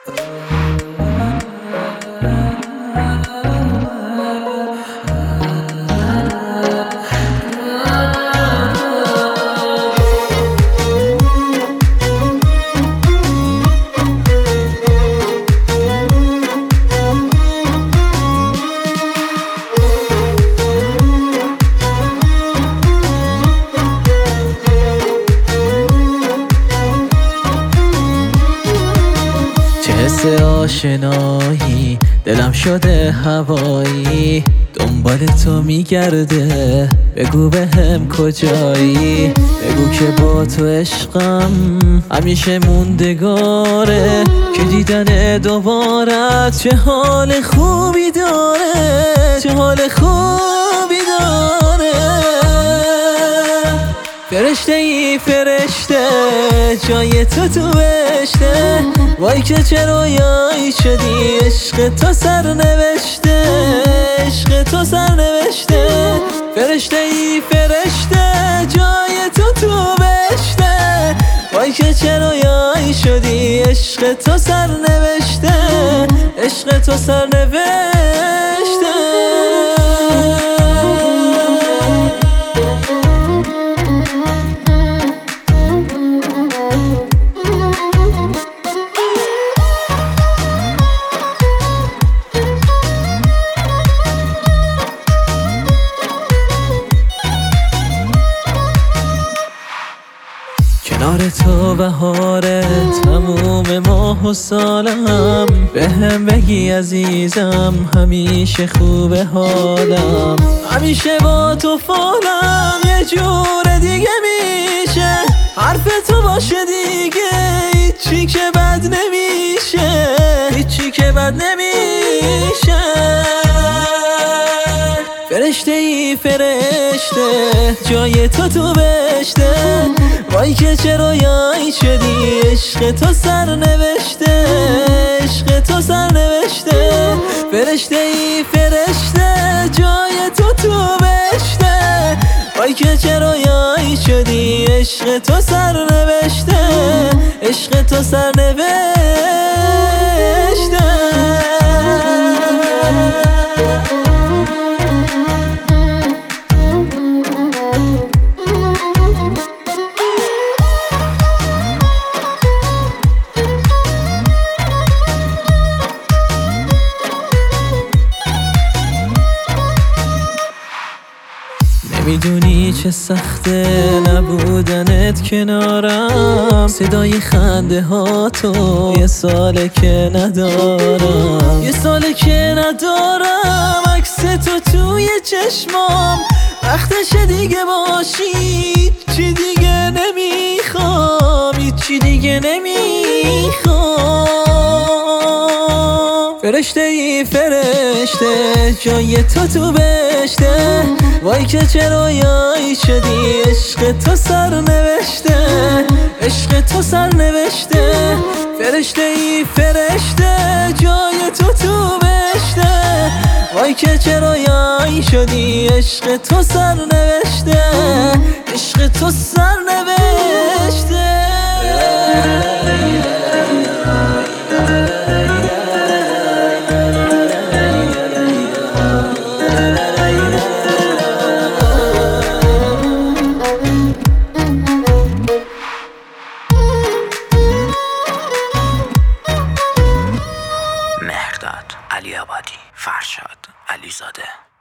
حس آشنایی دلم شده هوایی، دنبال تو میگرده، بگو بهم کجایی، بگو که با تو عشقم همیشه موندگاره، که دیدن دوبارت چه حال خوبی داره، چه حال خوبی داره. فرشته ای فرشته جای تو بهشته، وای که چه رویایی شدی، عشق تو سرنوشته، عشق تو سرنوشته. فرشته ای فرشته جای تو بهشته، وای که چه رویایی شدی، عشق تو سرنوشته، عشق تو سرنوشته. کنار تو بهاره تموم ماه و سالم، بهم بگی عزیزم همیشه خوبه حالم، همیشه با تو فالم، یه جور دیگه میشه حرف تو باشه دیگه، هیچی که بد نمیشه، هیچی که بد نمیشه. فرشته ای فرشته جای تو بهشته، وای که چه رویایی شدی، عشق تو سرنوشته، عشق تو سرنوشته. فرشته ای فرشته جای تو بهشته، وای که چه رویایی شدی، عشق تو سرنوشته، عشق تو سرنوشته. نمیدونی چه سخته نبودنت کنارم، صدای خنده ها تو یه ساله که ندارم، یه ساله که ندارم، عکس تو توی چشمام، وقتش دیگه باشی، چی دیگه نمیخوام، هیچی دیگه نمیخوام. فرشته ای فرشته جای تو بهشته، وای که چه رویایی شدی، عشق تو سرنوشته، عشق تو سرنوشته. فرشته ای فرشته جای تو بهشته، وای که چه رویایی شدی، عشق تو سرنوشته، عشق تو سرنوشته. مهرداد علی آبادی، فرشاد علیزاده.